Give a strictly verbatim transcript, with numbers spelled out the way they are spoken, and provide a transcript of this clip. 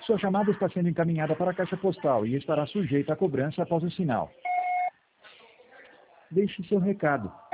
Sua chamada está sendo encaminhada para a caixa postal e estará sujeita a cobrança após o sinal. Deixe seu recado.